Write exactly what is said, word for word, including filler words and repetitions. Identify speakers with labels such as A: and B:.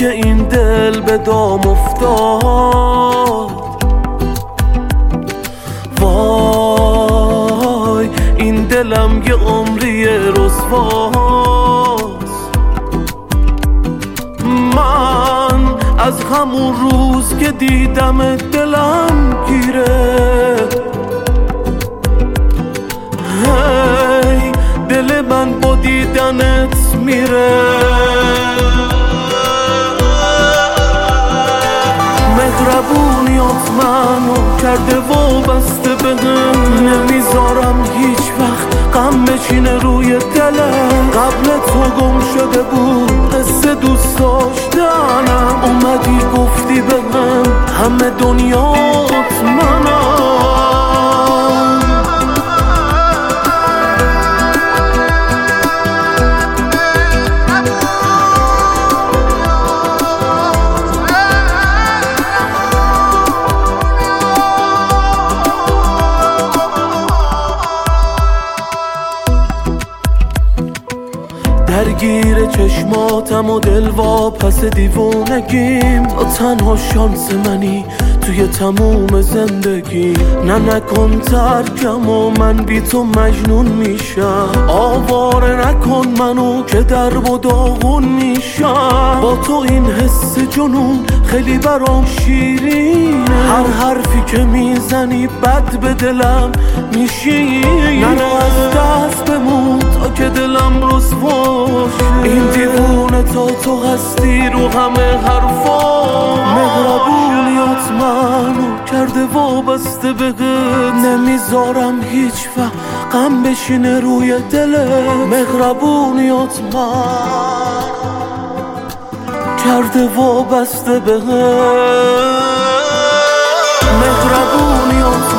A: که این دل به دام افتاد. وای این دلم یه عمری رسواست. من از همون روز که دیدم دلم گیره. هی دل من با دیدنت میره. مهربونیات منو کرده و بسته بهم. نمیذارم هیچ وقت غم بشینه روی دلم. قبل تو گم شده بود قصه دوست داشتنم. اومدی گفتی بهم همه دنیات منم. درگیر چشماتم و دل واپس دیوونگیم. تو تنها شانس منی توی تموم زندگی. نه نکن ترکم و من بی تو مجنون میشم. آواره نکن منو که درب و داغون میشم. با تو این حس جنون خیلی برام شیرینه. هر حرفی که میزنی بد به دلم میشینه. نرو از دست بمون تا که دلم رسوا شه. این دیوونه تا تو هستی رو همه حرفا. مهربونیات منو کرده وابسته بهت. نمیذارم هیچ وقت غم بشینه روی دلت. مهربونیات من کرده وابسته بهت. مهربونیات